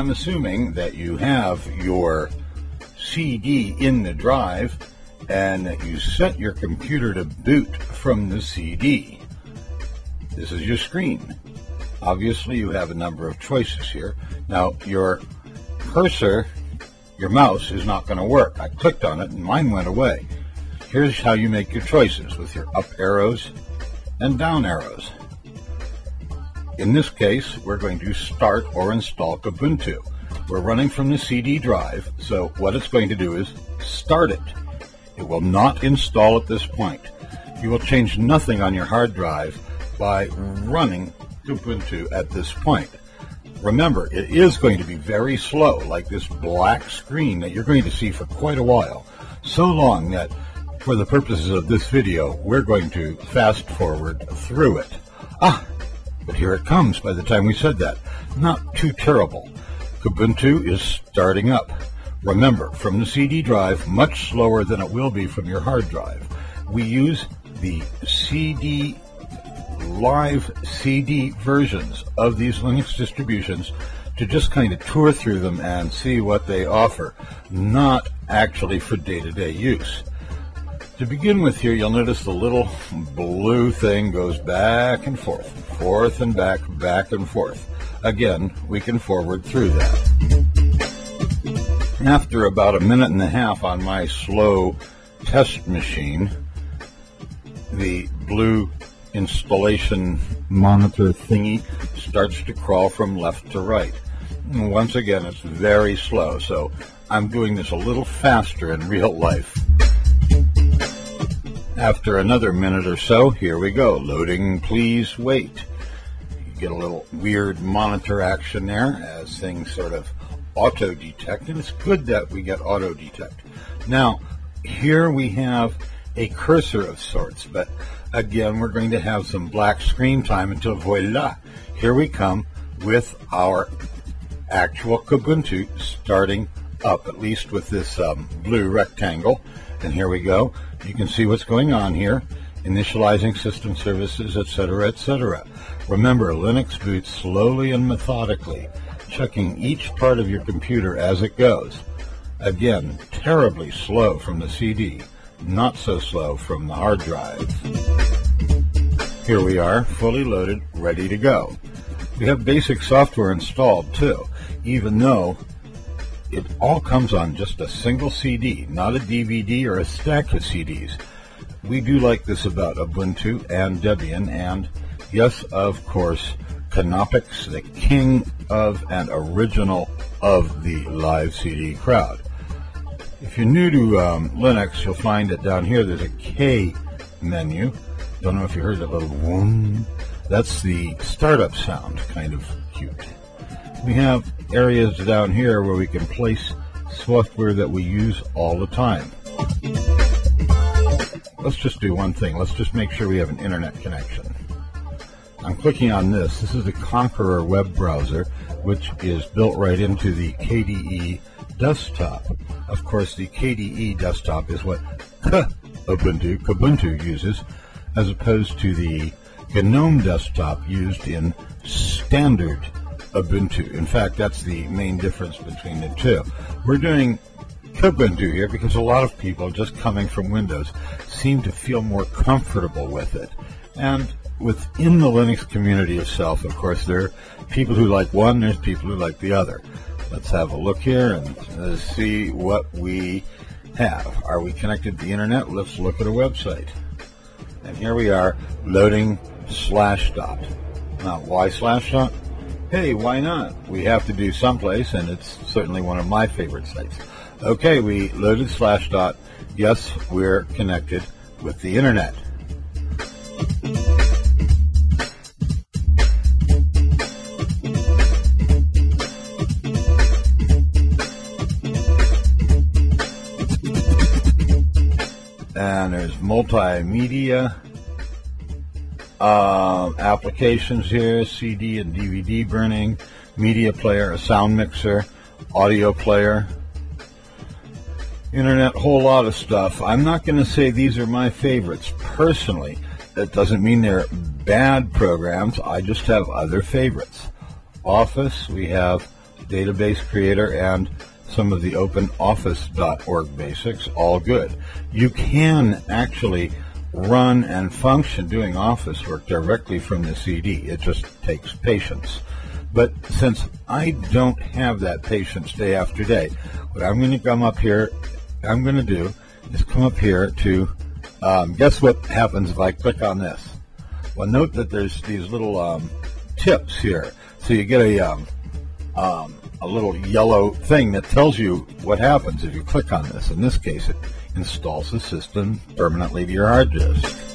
I'm assuming that you have your CD in the drive and that you set your computer to boot from the CD. This is your screen. Obviously, you have a number of choices here. Now, your cursor, your mouse, is not going to work. I clicked on it and mine went away. Here's how you make your choices with your up arrows and down arrows. In this case, we're going to start or install Kubuntu. We're running from the CD drive, so what it's going to do is start it. It will not install at this point. You will change nothing on your hard drive by running Kubuntu at this point. Remember, it is going to be very slow, like this black screen that you're going to see for quite a while. So long that, for the purposes of this video, we're going to fast forward through it. But here it comes by the time we said that. Not too terrible. Kubuntu is starting up. Remember, from the CD drive, much slower than it will be from your hard drive. We use the live CD versions of these Linux distributions to just kind of tour through them and see what they offer, not actually for day-to-day use. To begin with here, you'll notice the little blue thing goes back and forth and back and forth. Again, we can forward through that. After about a minute and a half on my slow test machine, the blue installation monitor thingy starts to crawl from left to right. And once again, it's very slow, so I'm doing this a little faster in real life. After another minute or so, here we go. Loading, please wait. You get a little weird monitor action there as things sort of auto-detect, and it's good that we get auto-detect. Now, here we have a cursor of sorts, but again, we're going to have some black screen time until voila, here we come with our actual Kubuntu starting up, at least with this blue rectangle. And here we go. You can see what's going on here, initializing system services, etc., etc. Remember, Linux boots slowly and methodically, checking each part of your computer as it goes. Again, terribly slow from the CD, not so slow from the hard drive. Here we are, fully loaded, ready to go. We have basic software installed too, even though it all comes on just a single CD, not a DVD or a stack of CDs. We do like this about Ubuntu and Debian, and yes, of course, Canopix, the king of and original of the live CD crowd. If you're new to Linux, you'll find that down here there's a K menu. Don't know if you heard that little whoom. That's the startup sound, kind of cute. We have areas down here where we can place software that we use all the time. Let's just do one thing. Let's just make sure we have an internet connection. I'm clicking on this. This is the Konqueror web browser, which is built right into the KDE desktop. Of course, the KDE desktop is what Kubuntu uses, as opposed to the GNOME desktop used in standard Ubuntu. In fact, that's the main difference between the two. We're doing Kubuntu here because a lot of people just coming from Windows seem to feel more comfortable with it. And within the Linux community itself, of course, there are people who like one, there's people who like the other. Let's have a look here and see what we have. Are we connected to the internet? Let's look at a website. And here we are loading Slashdot. Now, why Slashdot? Hey, why not? We have to do someplace, and it's certainly one of my favorite sites. Okay, we loaded Slashdot. Yes, we're connected with the internet. And there's multimedia applications here, CD and DVD burning, media player, a sound mixer, audio player, internet, whole lot of stuff. I'm not going to say these are my favorites personally. That doesn't mean they're bad programs. I just have other favorites. Office, we have database creator, and some of the OpenOffice.org basics, all good. You can actually run and function doing Office work directly from the CD. It just takes patience. But since I don't have that patience day after day, what I'm going to come up here, I'm going to do is come up here to, guess what happens if I click on this? Well, note that there's these little tips here. So you get a little yellow thing that tells you what happens if you click on this. In this case, it installs the system permanently to your hard disk.